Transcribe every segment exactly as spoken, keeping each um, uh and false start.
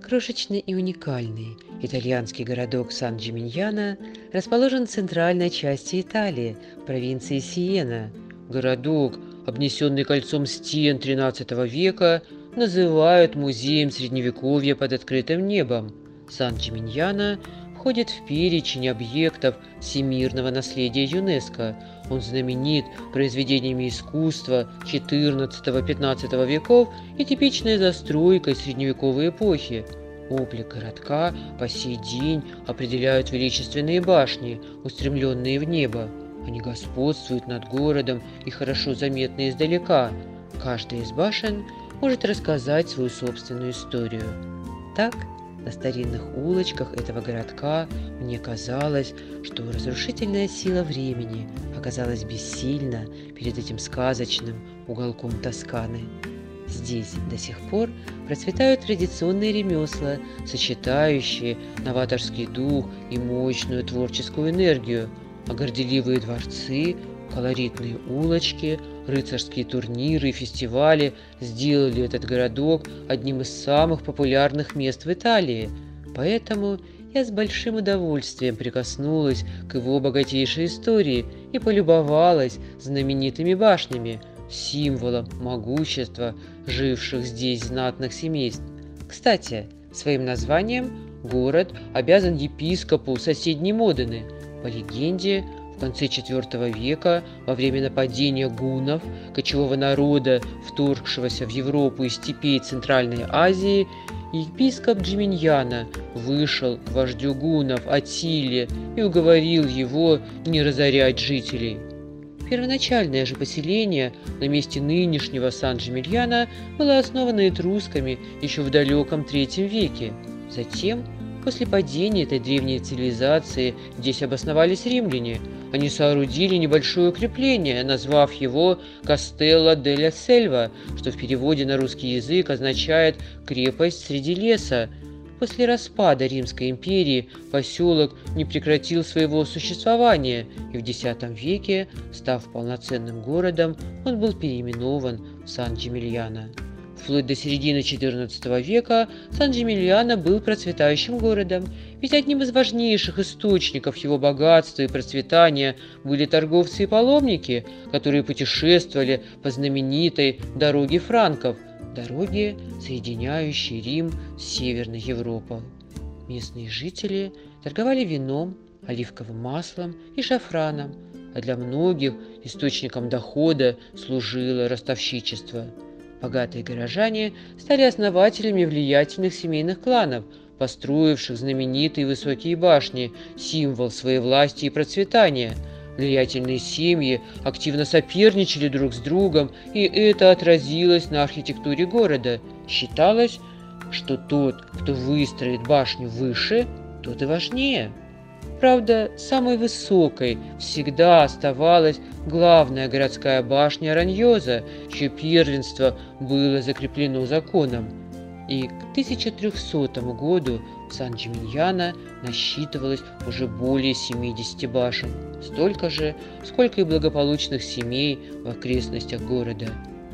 Крошечный и уникальный итальянский городок Сан-Джиминьяно расположен в центральной части Италии, в провинции Сиена. Городок, обнесенный кольцом стен тринадцатого века, называют музеем средневековья под открытым небом. Сан-Джиминьяно входит в перечень объектов всемирного наследия ЮНЕСКО. Он знаменит произведениями искусства четырнадцатого-пятнадцатого веков и типичной застройкой средневековой эпохи. Облик городка по сей день определяют величественные башни, устремленные в небо. Они господствуют над городом и хорошо заметны издалека. Каждая из башен может рассказать свою собственную историю. Так, на старинных улочках этого городка мне казалось, что разрушительная сила времени оказалась бессильна перед этим сказочным уголком Тосканы. Здесь до сих пор процветают традиционные ремесла, сочетающие новаторский дух и мощную творческую энергию, а горделивые дворцы, колоритные улочки, рыцарские турниры и фестивали сделали этот городок одним из самых популярных мест в Италии. Поэтому я с большим удовольствием прикоснулась к его богатейшей истории и полюбовалась знаменитыми башнями, символом могущества живших здесь знатных семейств. Кстати, своим названием город обязан епископу соседней Модены. По легенде, в конце четвёртого века, во время нападения гуннов, кочевого народа, вторгшегося в Европу из степей Центральной Азии, епископ Джиминьяно вышел к вождю гуннов Аттиле и уговорил его не разорять жителей. Первоначальное же поселение на месте нынешнего Сан-Джиминьяно было основано этрусками еще в далеком третьем веке. Затем, после падения этой древней цивилизации, здесь обосновались римляне. Они соорудили небольшое укрепление, назвав его «Кастелло делла Сельва», что в переводе на русский язык означает «крепость среди леса». После распада Римской империи поселок не прекратил своего существования, и в десятом веке, став полноценным городом, он был переименован в Сан-Джиминьяно. Вплоть до середины четырнадцатого века Сан-Джиминьяно был процветающим городом, ведь одним из важнейших источников его богатства и процветания были торговцы и паломники, которые путешествовали по знаменитой дороге франков, дороге, соединяющей Рим с Северной Европой. Местные жители торговали вином, оливковым маслом и шафраном, а для многих источником дохода служило ростовщичество. Богатые горожане стали основателями влиятельных семейных кланов, построивших знаменитые высокие башни, символ своей власти и процветания. Влиятельные семьи активно соперничали друг с другом, и это отразилось на архитектуре города. Считалось, что тот, кто выстроит башню выше, тот и важнее. Правда, самой высокой всегда оставалась главная городская башня Раньоза, чье первенство было закреплено законом. И к тысяча трехсотому году в Сан-Джиминьяно насчитывалось уже более семидесяти башен, столько же, сколько и благополучных семей в окрестностях города.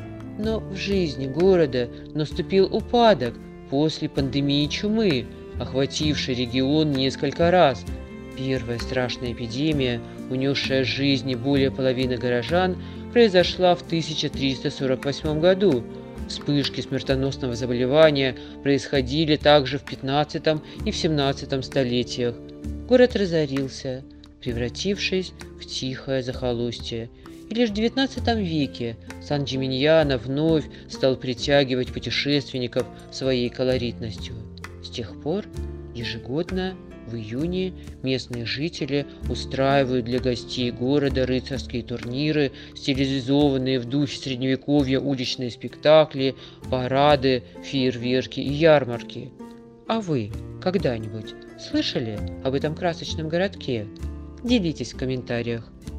Но в жизни города наступил упадок после пандемии чумы, охватившей регион несколько раз. Первая страшная эпидемия, унесшая жизни более половины горожан, произошла в тысяча триста сорок восьмом году. Вспышки смертоносного заболевания происходили также в пятнадцатом и в семнадцатом столетиях. Город разорился, превратившись в тихое захолустье. И лишь в девятнадцатом веке Сан-Джиминьяно вновь стал притягивать путешественников своей колоритностью. С тех пор ежегодно в июне местные жители устраивают для гостей города рыцарские турниры, стилизованные в духе средневековья уличные спектакли, парады, фейерверки и ярмарки. А вы когда-нибудь слышали об этом красочном городке? Делитесь в комментариях.